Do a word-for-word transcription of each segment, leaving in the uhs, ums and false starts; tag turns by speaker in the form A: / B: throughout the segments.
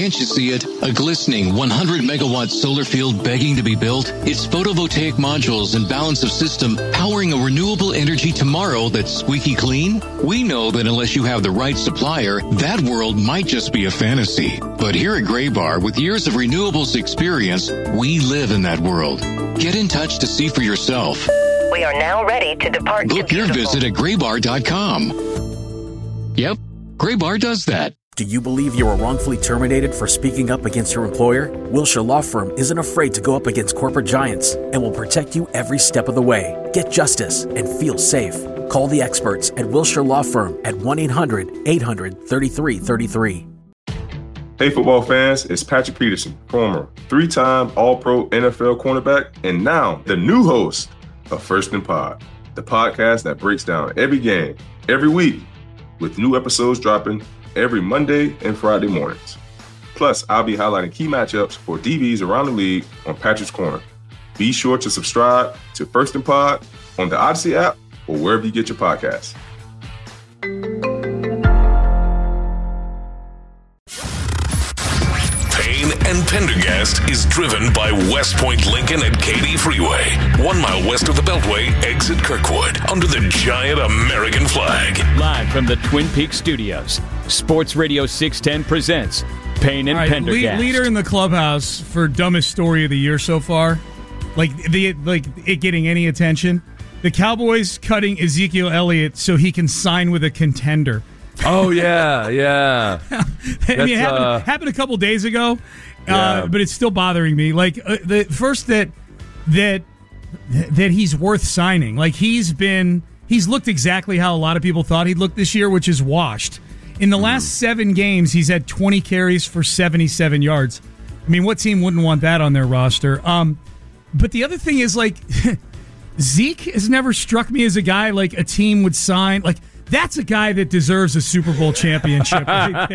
A: Can't you see it? A glistening one hundred megawatt solar field begging to be built? It's photovoltaic modules and balance of system powering a renewable energy tomorrow that's squeaky clean? We know that unless you have the right supplier, that world might just be a fantasy. But here at Graybar, with years of renewables experience, we live in that world. Get in touch to see for yourself.
B: We are now ready to depart.
A: Book your visit at graybar dot com. Yep, Graybar does that.
C: Do you believe you were wrongfully terminated for speaking up against your employer? Wilshire Law Firm isn't afraid to go up against corporate giants and will protect you every step of the way. Get justice and feel safe. Call the experts at Wilshire Law Firm at one eight hundred eight hundred thirty-three thirty-three.
D: Hey football fans, it's Patrick Peterson, former three-time All-Pro N F L cornerback and now the new host of First and Pod, the podcast that breaks down every game, every week, with new episodes dropping every Monday and Friday mornings. Plus, I'll be highlighting key matchups for D Bs around the league on Patrick's Corner. Be sure to subscribe to First and Pod on the Odyssey app or wherever you get your podcasts.
E: Payne and Pendergast is driven by West Point Lincoln at Katy Freeway, one mile west of the Beltway, exit Kirkwood, under the giant American flag.
F: Live from the Twin Peaks studios, Sports Radio six ten presents Payne and
G: right,
F: Pendergast.
G: Lead, leader in the clubhouse for dumbest story of the year so far, like the like it getting any attention. The Cowboys cutting Ezekiel Elliott so he can sign with a contender.
H: Oh yeah, yeah.
G: I mean, it happened, uh, happened a couple days ago, yeah. uh, but it's still bothering me. Like uh, the first that that that he's worth signing. Like he's been, he's looked exactly how a lot of people thought he'd look this year, which is washed. In the mm. last seven games, he's had twenty carries for seventy-seven yards. I mean, what team wouldn't want that on their roster? Um, but the other thing is, like, Zeke has never struck me as a guy like a team would sign. Like, that's a guy that deserves a Super Bowl championship right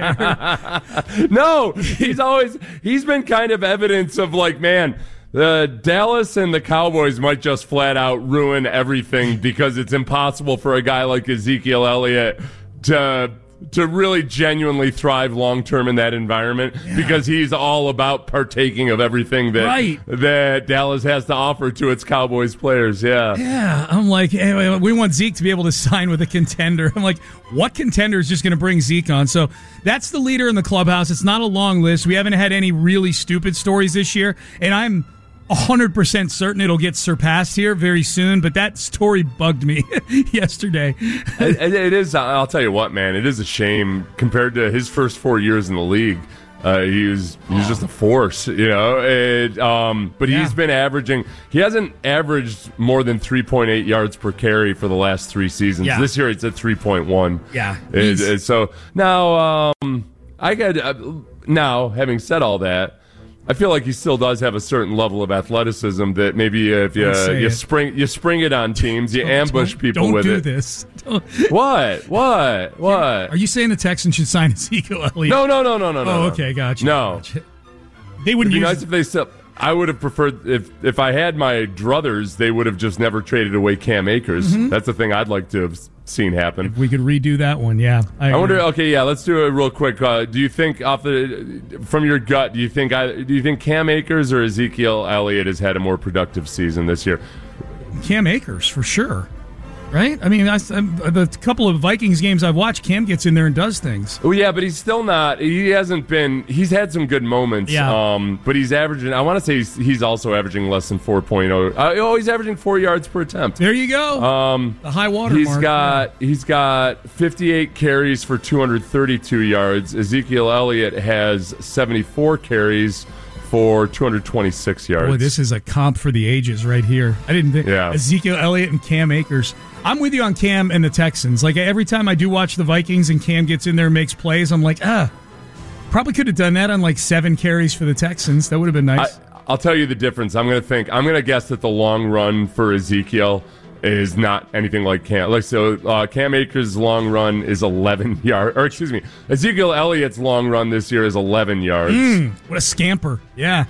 G: there.
H: No, he's always, he's been kind of evidence of like, man, the Dallas and the Cowboys might just flat out ruin everything because it's impossible for a guy like Ezekiel Elliott to to really genuinely thrive long term in that environment yeah. because he's all about partaking of everything that
G: right.
H: that Dallas has to offer to its Cowboys players. Yeah.
G: Yeah. I'm like, hey, we want Zeke to be able to sign with a contender. I'm like, what contender is just going to bring Zeke on? So that's the leader in the clubhouse. It's not a long list. We haven't had any really stupid stories this year, and I'm one hundred percent certain it'll get surpassed here very soon, but that story bugged me yesterday.
H: it, it is, I'll tell you what, man, it is a shame compared to his first four years in the league. Uh, he was he was just a force, you know. It, um, but yeah. he's been averaging, he hasn't averaged more than three point eight yards per carry for the last three seasons.
G: Yeah.
H: This year it's at three point one.
G: Yeah.
H: It, it, so now, um, I got, uh, now, having said all that, I feel like he still does have a certain level of athleticism that maybe if you uh, you it. spring you spring it on teams, you ambush people
G: don't
H: with
G: do
H: it.
G: This.
H: Don't do this. What? What? What?
G: Are you saying the Texans should sign Ezekiel Elliott?
H: No, no, no, no, no, no.
G: Oh, okay, gotcha.
H: No,
G: gotcha. They wouldn't
H: It'd be
G: use.
H: nice if they still. I would have preferred if if I had my druthers, they would have just never traded away Cam Akers. Mm-hmm. That's the thing I'd like to have seen happen.
G: If we could redo that one, yeah. I,
H: I wonder. Okay, yeah, let's do it real quick. Uh, do you think off the from your gut? Do you think I do you think Cam Akers or Ezekiel Elliott has had a more productive season this year?
G: Cam Akers for sure. Right? I mean, I, I, the couple of Vikings games I've watched, Cam gets in there and does things.
H: Oh, yeah, but he's still not. He hasn't been. He's had some good moments.
G: Yeah.
H: Um, but he's averaging. I want to say he's, he's also averaging less than four point oh. Uh, oh, he's averaging four yards per attempt.
G: There you go.
H: Um,
G: the high water
H: he's
G: mark.
H: Got, yeah. He's got fifty-eight carries for two hundred thirty-two yards. Ezekiel Elliott has seventy-four carries for two hundred twenty-six yards.
G: Boy, this is a comp for the ages right here. I didn't think
H: yeah.
G: Ezekiel Elliott and Cam Akers. I'm with you on Cam and the Texans. Like, every time I do watch the Vikings and Cam gets in there and makes plays, I'm like, ah, probably could have done that on like seven carries for the Texans. That would have been nice.
H: I, I'll tell you the difference. I'm going to think, I'm going to guess that the long run for Ezekiel is not anything like Cam. Like, so uh, Cam Akers' long run is eleven yards, or excuse me, Ezekiel Elliott's long run this year is eleven yards.
G: Mm, what a scamper. Yeah.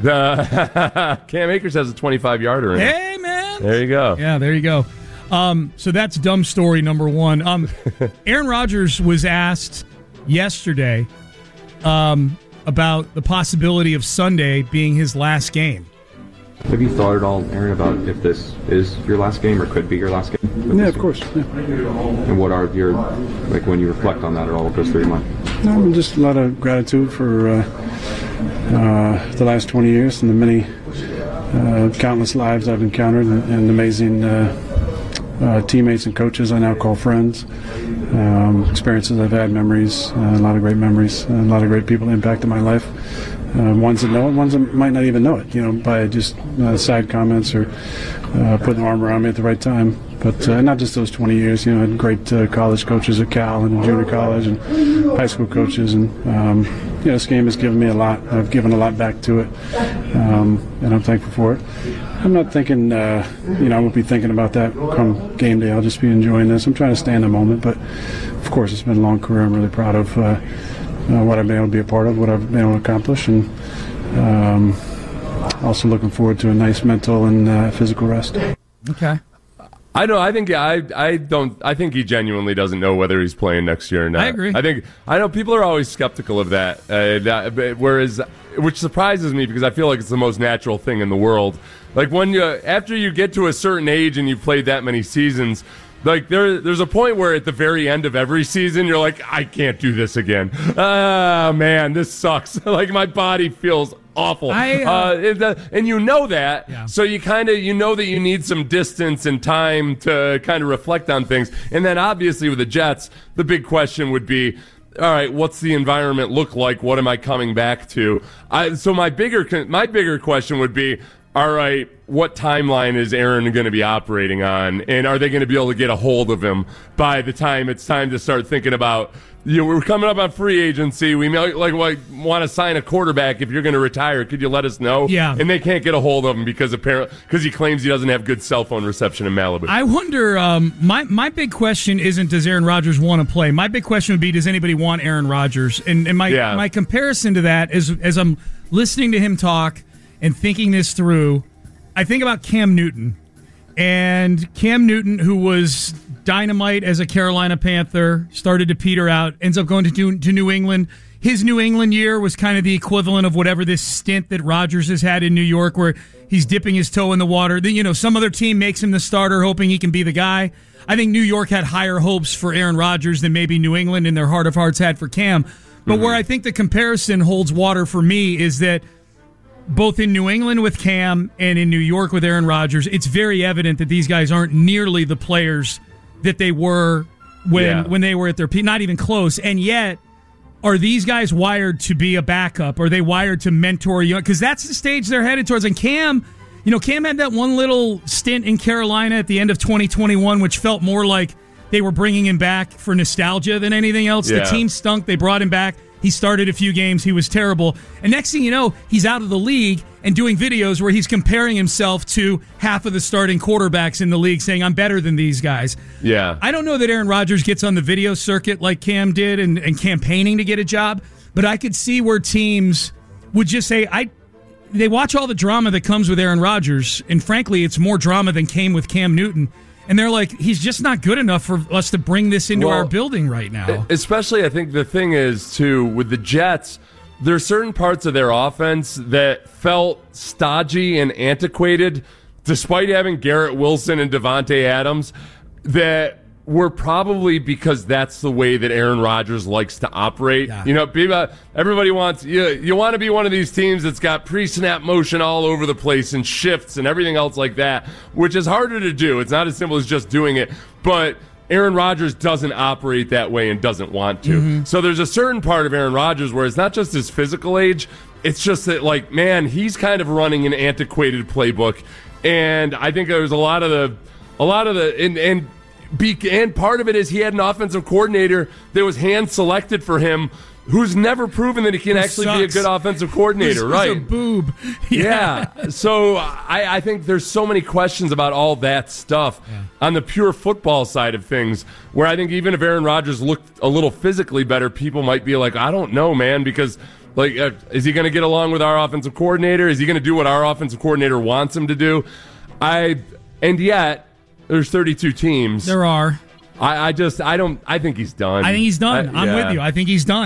H: The, Cam Akers has a twenty-five yarder in it.
G: Hey, man.
H: There you go.
G: Yeah, there you go. Um, so that's dumb story number one. Um, Aaron Rodgers was asked yesterday, um, about the possibility of Sunday being his last game.
I: Have you thought at all, Aaron, about if this is your last game or could be your last game?
J: Yeah, of course. Yeah.
I: And what are your, like when you reflect on that at all, what goes through your mind?
J: No, just a lot of gratitude for uh, uh, the last twenty years and the many uh, countless lives I've encountered and, and amazing uh, uh, teammates and coaches I now call friends. Um, experiences I've had, memories, uh, a lot of great memories, uh, a lot of great people impacted my life. Uh, ones that know it, ones that might not even know it, you know, by just uh, side comments or uh, putting an arm around me at the right time. But uh, not just those twenty years, you know, I had great uh, college coaches at Cal and junior college and high school coaches. And, um, you know, this game has given me a lot. I've given a lot back to it, um, and I'm thankful for it. I'm not thinking, uh, you know, I won't be thinking about that come game day. I'll just be enjoying this. I'm trying to stay in the moment. But, of course, it's been a long career. I'm really proud of uh, uh, what I've been able to be a part of, what I've been able to accomplish. And um, also looking forward to a nice mental and uh, physical rest.
G: Okay.
H: I know. I think I. I don't. I think he genuinely doesn't know whether he's playing next year or not.
G: I agree.
H: I think. I know people are always skeptical of that. Uh, that whereas, which surprises me because I feel like it's the most natural thing in the world. Like when you, after you get to a certain age and you've played that many seasons, like there, there's a point where at the very end of every season, you're like, I can't do this again. Ah, man, this sucks. Like my body feels awful.
G: I, uh,
H: uh, and, uh, and you know that,
G: yeah.
H: so you kind of you know that you need some distance and time to kind of reflect on things. And then obviously with the Jets, the big question would be, all right, what's the environment look like? What am I coming back to? I, so my bigger my bigger question would be, all right, what timeline is Aaron going to be operating on? And are they going to be able to get a hold of him by the time it's time to start thinking about, you know, we're coming up on free agency. We may, like, like want to sign a quarterback. If you're going to retire, could you let us know?
G: Yeah.
H: And they can't get a hold of him because apparently because he claims he doesn't have good cell phone reception in Malibu.
G: I wonder, um, my, my big question isn't does Aaron Rodgers want to play? My big question would be does anybody want Aaron Rodgers? And, and my,
H: yeah.
G: my comparison to that is as I'm listening to him talk and thinking this through, I think about Cam Newton. And Cam Newton, who was dynamite as a Carolina Panther, started to peter out, ends up going to, to New England. His New England year was kind of the equivalent of whatever this stint that Rodgers has had in New York where he's dipping his toe in the water. You know, some other team makes him the starter hoping he can be the guy. I think New York had higher hopes for Aaron Rodgers than maybe New England in their heart of hearts had for Cam. But mm-hmm. where I think the comparison holds water for me is that both in New England with Cam and in New York with Aaron Rodgers, it's very evident that these guys aren't nearly the players that they were when
H: yeah.
G: when they were at their peak, not even close. And yet, are these guys wired to be a backup? Are they wired to mentor young? Because that's the stage they're headed towards. And Cam, you know, Cam had that one little stint in Carolina at the end of twenty twenty-one, which felt more like they were bringing him back for nostalgia than anything else.
H: Yeah.
G: The team stunk. They brought him back. He started a few games. He was terrible. And next thing you know, he's out of the league and doing videos where he's comparing himself to half of the starting quarterbacks in the league, saying, I'm better than these guys.
H: Yeah.
G: I don't know that Aaron Rodgers gets on the video circuit like Cam did and, and campaigning to get a job, but I could see where teams would just say, I. They watch all the drama that comes with Aaron Rodgers, and frankly, it's more drama than came with Cam Newton. And they're like, he's just not good enough for us to bring this into
H: well,
G: our building right now.
H: Especially, I think the thing is, too, with the Jets, there are certain parts of their offense that felt stodgy and antiquated, despite having Garrett Wilson and Devontae Adams, that were probably because that's the way that Aaron Rodgers likes to operate. Yeah. You know, everybody wants, you, you want to be one of these teams that's got pre-snap motion all over the place and shifts and everything else like that, which is harder to do. It's not as simple as just doing it. But Aaron Rodgers doesn't operate that way and doesn't want to. Mm-hmm. So there's a certain part of Aaron Rodgers where it's not just his physical age, it's just that, like, man, he's kind of running an antiquated playbook. And I think there's a lot of the, a lot of the, and, and, Be, and part of it is he had an offensive coordinator that was hand-selected for him who's never proven that he can
G: Who
H: actually
G: sucks.
H: be a good offensive coordinator,
G: who's,
H: right?
G: Who's a boob.
H: Yeah. yeah. So I, I think there's so many questions about all that stuff yeah. on the pure football side of things, where I think even if Aaron Rodgers looked a little physically better, people might be like, I don't know, man, because like, uh, is he going to get along with our offensive coordinator? Is he going to do what our offensive coordinator wants him to do? I and yet. There's thirty-two teams.
G: There are.
H: I, I just, I don't, I think he's done.
G: I think he's done. I, I'm
H: yeah.
G: with you. I think he's done.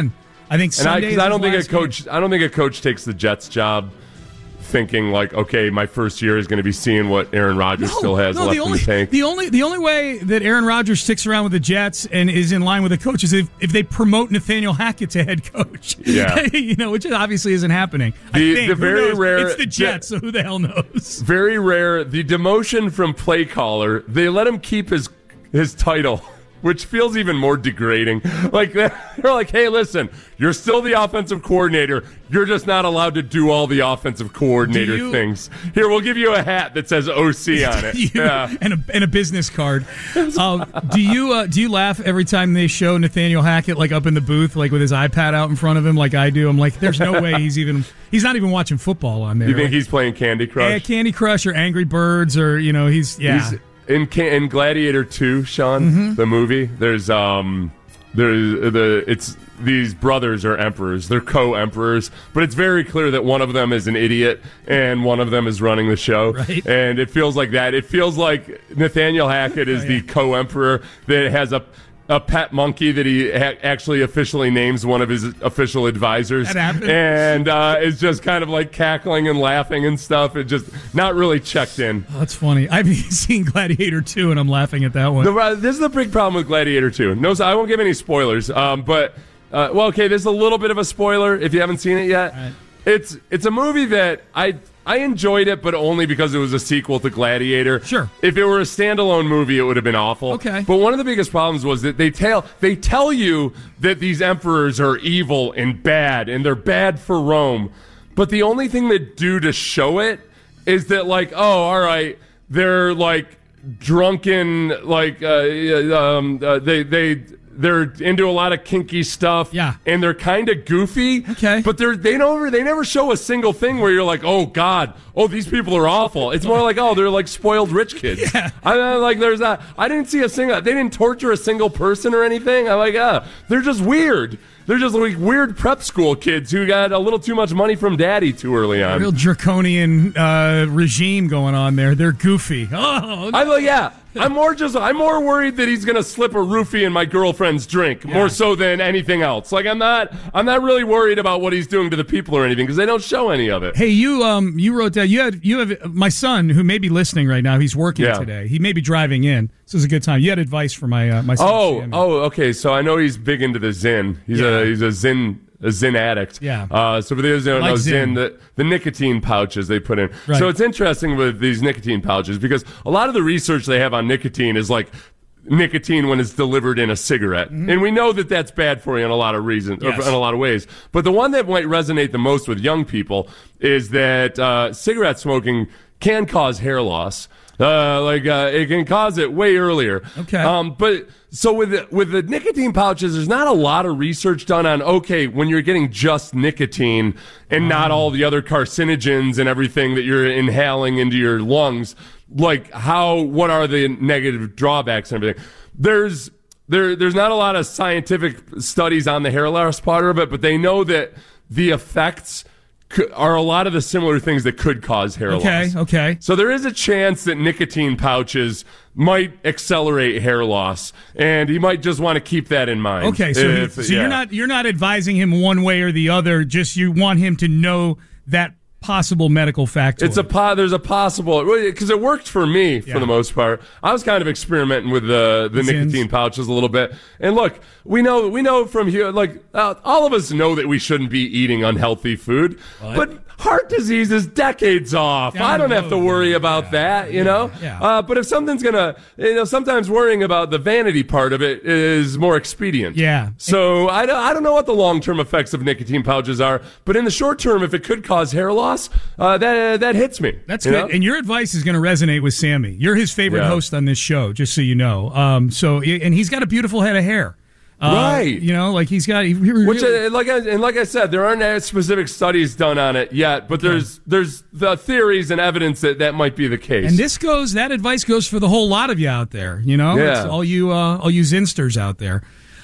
G: I think Sunday.
H: And I, I don't think a coach. Game. I don't think a coach takes the Jets job thinking like, okay, my first year is going to be seeing what Aaron Rodgers
G: no,
H: still has
G: no,
H: left
G: the only,
H: in the tank.
G: The only the only way that Aaron Rodgers sticks around with the Jets and is in line with the coach is if, if they promote Nathaniel Hackett to head coach.
H: Yeah,
G: you know, which obviously isn't happening.
H: The,
G: I think,
H: the very rare,
G: it's the Jets, so who the hell knows?
H: Very rare. The demotion from play caller. They let him keep his his title, which feels even more degrading. Like they're like, hey, listen, you're still the offensive coordinator. You're just not allowed to do all the offensive coordinator
G: you,
H: things. Here, we'll give you a hat that says O C on it,
G: you,
H: yeah.
G: and a and a business card. Uh, do you uh, do you laugh every time they show Nathaniel Hackett like up in the booth, like with his iPad out in front of him, like I do? I'm like, there's no way he's even he's not even watching football on there.
H: You think
G: like,
H: he's playing Candy Crush?
G: Yeah, Candy Crush or Angry Birds, or you know, he's yeah.
H: He's, In, in Gladiator two, Sean,
G: mm-hmm.
H: the movie, there's um, there's the it's these brothers are emperors. They're co-emperors, but it's very clear that one of them is an idiot and one of them is running the show.
G: Right.
H: And it feels like that. It feels like Nathaniel Hackett is oh, yeah. the co-emperor that has a a pet monkey that he ha- actually officially names one of his official advisors.
G: That happened.
H: And uh, is just kind of like cackling and laughing and stuff. It just not really checked in.
G: Oh, that's funny. I've seen Gladiator two, and I'm laughing at that one.
H: The, uh, this is the big problem with Gladiator two. No, I won't give any spoilers. Um, but, uh, well, okay, this is a little bit of a spoiler if you haven't seen it yet. Right. It's it's a movie that I... I enjoyed it, but only because it was a sequel to Gladiator.
G: Sure.
H: If it were a standalone movie, it would have been awful.
G: Okay.
H: But one of the biggest problems was that they tell they tell you that these emperors are evil and bad, and they're bad for Rome. But the only thing they do to show it is that, like, oh, all right, they're like drunken, like, uh, um, uh, they they. They're into a lot of kinky stuff,
G: yeah,
H: and they're kind of goofy.
G: Okay,
H: but they're they never they never show a single thing where you're like, oh God, oh these people are awful. It's more like, oh, they're like spoiled rich kids.
G: Yeah,
H: I mean, like there's a I didn't see a single they didn't torture a single person or anything. I'm like, ah, they're just weird. They're just like weird prep school kids who got a little too much money from daddy too early on.
G: A real draconian uh, regime going on there. They're goofy. Oh,
H: I like, yeah. I'm more just I'm more worried that he's gonna slip a roofie in my girlfriend's drink, yeah. more so than anything else. Like I'm not I'm not really worried about what he's doing to the people or anything because they don't show any of it.
G: Hey, you um you wrote down you had you have my son who may be listening right now. He's working
H: yeah.
G: today. He may be driving in. This is a good time. You had advice for my uh, my son.
H: Oh
G: Sammy.
H: oh okay. So I know he's big into the Zyn. He's
G: yeah.
H: a he's a Zyn. A Zyn addict.
G: Yeah.
H: Uh, so for those who don't
G: like
H: know,
G: Zyn,
H: Zyn the, the nicotine pouches they put in.
G: Right.
H: So it's interesting with these nicotine pouches because a lot of the research they have on nicotine is like nicotine when it's delivered in a cigarette. Mm-hmm. And we know that that's bad for you in a lot of reasons, yes. in a lot of ways. But the one that might resonate the most with young people is that uh, cigarette smoking can cause hair loss. Uh, like uh, it can cause it way earlier.
G: Okay.
H: Um, but so with the, with the nicotine pouches, there's not a lot of research done on okay when you're getting just nicotine and um. not all the other carcinogens and everything that you're inhaling into your lungs. Like how what are the negative drawbacks and everything? There's there there's not a lot of scientific studies on the hair loss part of it, but they know that the effects are a lot of the similar things that could cause hair
G: okay,
H: loss.
G: Okay, okay.
H: So there is a chance that nicotine pouches might accelerate hair loss, and he might just want to keep that in mind.
G: Okay, so, if, so yeah. you're not you're not advising him one way or the other. Just you want him to know that possible medical factor.
H: It's a po- there's a possible because it worked for me for yeah. the most part. I was kind of experimenting with the the
G: Zins.
H: nicotine pouches a little bit, and look, we know we know from here, like uh, all of us know that we shouldn't be eating unhealthy food, what? but heart disease is decades off.
G: Down
H: I don't have to worry
G: yeah,
H: about
G: yeah,
H: that, you
G: yeah,
H: know.
G: Yeah.
H: Uh, but if something's gonna, you know, sometimes worrying about the vanity part of it is more expedient.
G: Yeah.
H: So I don't, I don't know what the long term effects of nicotine pouches are, but in the short term, if it could cause hair loss, uh, that uh, that hits me.
G: That's good. Know? And your advice is going to resonate with Sammy. You're his favorite
H: yeah.
G: host on this show, just so you know. Um, so and he's got a beautiful head of hair. Uh,
H: right,
G: you know, like he's got, he really,
H: which, uh, like, I, and like I said, there aren't specific studies done on it yet, but there's, there's the theories and evidence that that might be the case.
G: And this goes, that advice goes for the whole lot of you out there, you know,
H: yeah.
G: it's all you, uh, all you Zinsters out there.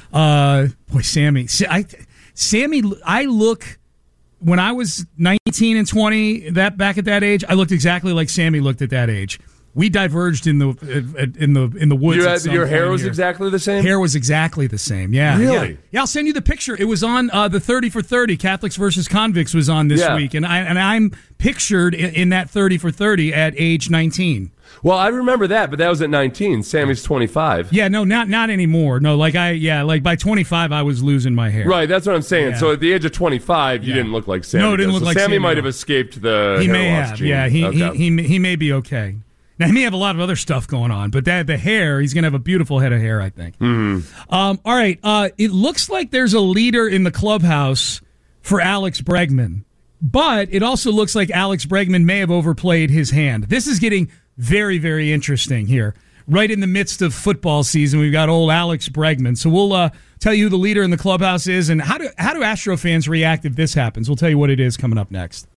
G: Uh, boy, Sammy, I, Sammy, I look. When I was nineteen and twenty, that back at that age, I looked exactly like Sammy looked at that age. We diverged in the in the in the woods.
H: You
G: at
H: had,
G: some
H: your hair
G: point
H: was
G: here.
H: exactly the same?
G: Hair was exactly the same. Yeah.
H: Really?
G: Yeah, yeah I'll send you the picture. It was on uh, the thirty for thirty. Catholics versus Convicts was on this
H: yeah.
G: week, and I and I'm pictured in, in that thirty for thirty at age nineteen.
H: Well, I remember that, but that was at nineteen. Sammy's twenty-five.
G: Yeah, no, not not anymore. No, like I, yeah, like by twenty-five, I was losing my hair.
H: Right, that's what I'm saying.
G: Yeah.
H: So at the age of twenty-five, you
G: Yeah.
H: didn't look like Sammy.
G: No, it didn't
H: does.
G: look
H: so
G: like
H: Sammy
G: Sammy,
H: might
G: no.
H: have escaped the
G: He
H: hair
G: may
H: loss
G: have.
H: gene.
G: Yeah, he,
H: okay.
G: he he he may be okay. Now he may have a lot of other stuff going on, but that the hair, he's going to have a beautiful head of hair, I think.
H: Mm-hmm.
G: Um, all right, uh, it looks like there's a leader in the clubhouse for Alex Bregman, but it also looks like Alex Bregman may have overplayed his hand. This is getting very, very interesting here. Right in the midst of football season, we've got old Alex Bregman. So we'll uh, tell you who the leader in the clubhouse is and how do how do Astro fans react if this happens. We'll tell you what it is coming up next.